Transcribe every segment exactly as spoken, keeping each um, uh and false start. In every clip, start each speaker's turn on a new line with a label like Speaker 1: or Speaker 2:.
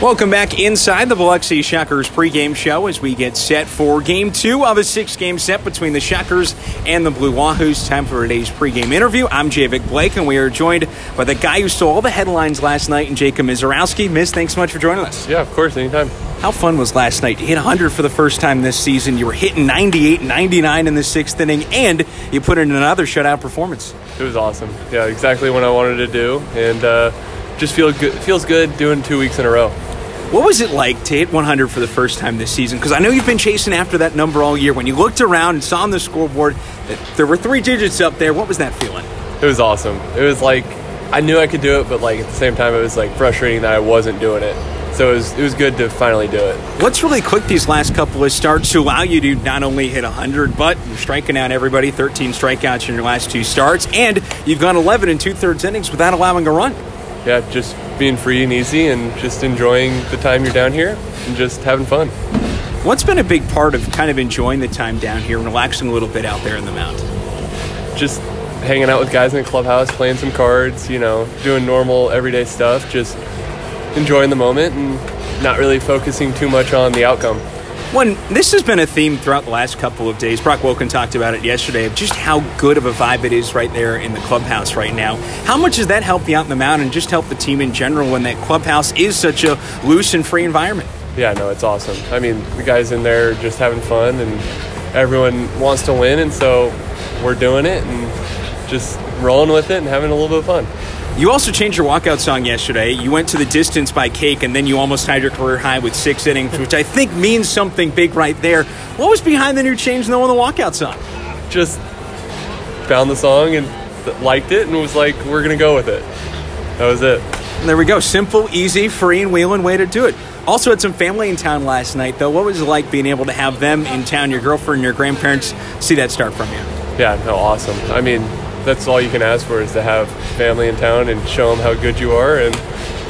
Speaker 1: Welcome back inside the Biloxi Shockers pregame show as we get set for game two of a six-game set between the Shockers and the Blue Wahoos. Time for today's pregame interview. I'm Javik Blake, and we are joined by the guy who stole all the headlines last night, and Jacob Mizorowski. Miz, thanks so much for joining us.
Speaker 2: Yeah, of course, anytime.
Speaker 1: How fun was last night? You hit one hundred for the first time this season. You were hitting ninety-eight, ninety-nine in the sixth inning, and you put in another shutout performance.
Speaker 2: It was awesome. Yeah, exactly what I wanted to do, and uh, just feel good, feels good doing two weeks in a row.
Speaker 1: What was it like to hit one hundred for the first time this season? Because I know you've been chasing after that number all year. When you looked around and saw on the scoreboard that there were three digits up there, what was that feeling?
Speaker 2: It was awesome. It was like, I knew I could do it, but like at the same time, it was like frustrating that I wasn't doing it. So it was, it was good to finally do it.
Speaker 1: What's really clicked these last couple of starts to allow you to not only hit one hundred, but you're striking out everybody, thirteen strikeouts in your last two starts, and you've gone eleven and two-thirds innings without allowing a run?
Speaker 2: Yeah, just being free and easy and just enjoying the time you're down here and just having fun.
Speaker 1: What's been a big part of kind of enjoying the time down here and relaxing a little bit out there in the mound?
Speaker 2: Just hanging out with guys in the clubhouse, playing some cards, you know, doing normal everyday stuff, just enjoying the moment and not really focusing too much on the outcome.
Speaker 1: One, this has been a theme throughout the last couple of days. Brock Wilken talked about it yesterday of just how good of a vibe it is right there in the clubhouse right now. How much does that help you out in the mound and just help the team in general when that clubhouse is such a loose and free environment?
Speaker 2: Yeah, no, it's awesome. I mean, the guys in there are just having fun and everyone wants to win, and so we're doing it and just rolling with it and having a little bit of fun.
Speaker 1: You also changed your walkout song yesterday. You went to the distance by cake, and then you almost tied your career high with six innings, which I think means something big right there. What was behind the new change, though, on the walkout song?
Speaker 2: Just found the song and liked it and was like, we're going to go with it. That was it.
Speaker 1: And there we go. Simple, easy, free, and wheeling way to do it. Also had some family in town last night, though. What was it like being able to have them in town, your girlfriend and your grandparents, see that start from you?
Speaker 2: Yeah, no, awesome. I mean, that's all you can ask for is to have family in town and show them how good you are and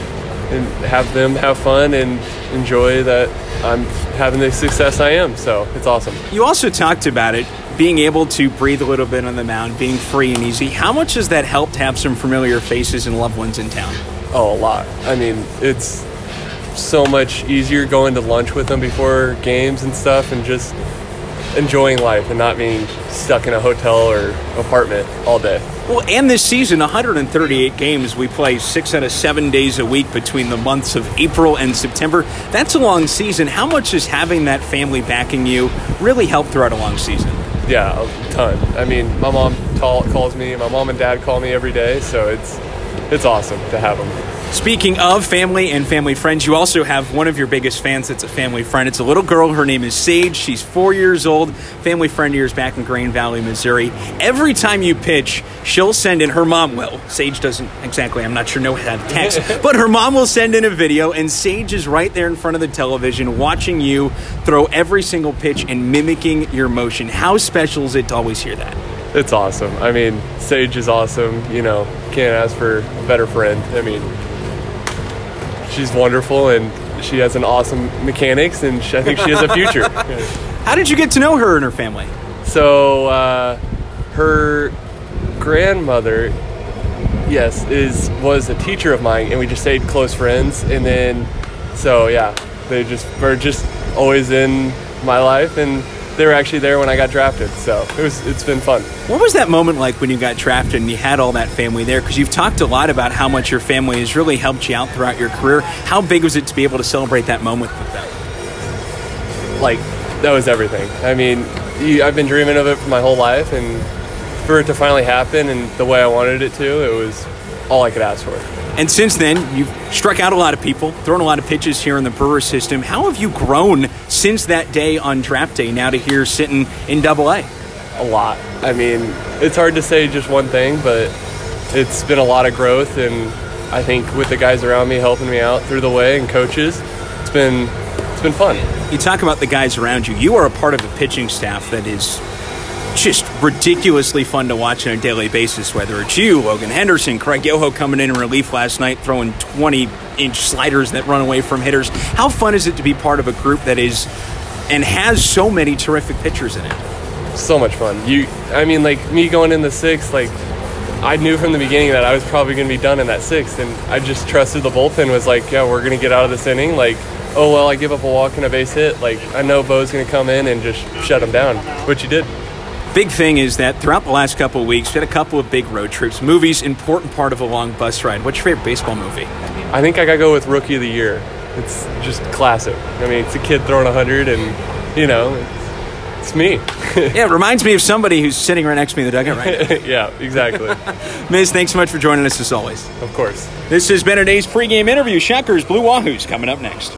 Speaker 2: and have them have fun and enjoy that I'm having the success I am. So it's awesome.
Speaker 1: You also talked about it, being able to breathe a little bit on the mound, being free and easy. How much does that help to have some familiar faces and loved ones in town?
Speaker 2: Oh, a lot. I mean, it's so much easier going to lunch with them before games and stuff and just enjoying life and not being stuck in a hotel or apartment all day.
Speaker 1: Well, and this season, one hundred thirty-eight games, we play six out of seven days a week between the months of April and September. That's a long season. How much does having that family backing you really help throughout a long season?
Speaker 2: Yeah, a ton. I mean, my mom call, calls me, my mom and dad call me every day, so it's it's awesome to have them.
Speaker 1: Speaking of family and family friends, you also have one of your biggest fans that's a family friend. It's a little girl. Her name is Sage. She's four years old. Family friend of yours back in Grain Valley, Missouri. Every time you pitch, she'll send in, her mom will. Sage doesn't exactly, I'm not sure, know how to text. But her mom will send in a video, and Sage is right there in front of the television watching you throw every single pitch and mimicking your motion. How special is it to always hear that?
Speaker 2: It's awesome. I mean, Sage is awesome. You know, can't ask for a better friend. I mean, she's wonderful, and she has an awesome mechanics, and she, I think she has a future.
Speaker 1: How did you get to know her and her family?
Speaker 2: So, uh, her grandmother, yes, is was a teacher of mine, and we just stayed close friends. And then, so yeah, they just were just always in my life, and they were actually there when I got drafted. So it was, it's been fun.
Speaker 1: What was that moment like when you got drafted and you had all that family there? Because you've talked a lot about how much your family has really helped you out throughout your career. How big was it to be able to celebrate that moment with them?
Speaker 2: Like, that was everything. I mean, you, I've been dreaming of it for my whole life, and for it to finally happen and the way I wanted it to, it was all I could ask for.
Speaker 1: And since then, you've struck out a lot of people, thrown a lot of pitches here in the Brewer system. How have you grown since that day on draft day now to here sitting in Double A?
Speaker 2: A lot. I mean, it's hard to say just one thing, but it's been a lot of growth, and I think with the guys around me helping me out through the way and coaches, it's been it's been fun.
Speaker 1: You talk about the guys around you. You are a part of a pitching staff that is just ridiculously fun to watch on a daily basis, whether it's you, Logan Henderson, Craig Yoho coming in in relief last night, throwing twenty-inch sliders that run away from hitters. How fun is it to be part of a group that is and has so many terrific pitchers in it?
Speaker 2: So much fun. You, I mean, like, me going in the sixth, like, I knew from the beginning that I was probably going to be done in that sixth, and I just trusted the bullpen was like, yeah, we're going to get out of this inning. Like, oh, well, I give up a walk and a base hit. Like, I know Bo's going to come in and just shut him down, which he did.
Speaker 1: Big thing is that throughout the last couple of weeks, we had a couple of big road trips. Movies, important part of a long bus ride. What's your favorite baseball movie?
Speaker 2: I think I got to go with Rookie of the Year. It's just classic. I mean, it's a kid throwing one hundred, and, you know, it's, it's me.
Speaker 1: Yeah, it reminds me of somebody who's sitting right next to me in the dugout right now.
Speaker 2: Yeah, exactly.
Speaker 1: Miz, thanks so much for joining us as always.
Speaker 2: Of course.
Speaker 1: This has been today's pregame interview. Shockers Blue Wahoos coming up next.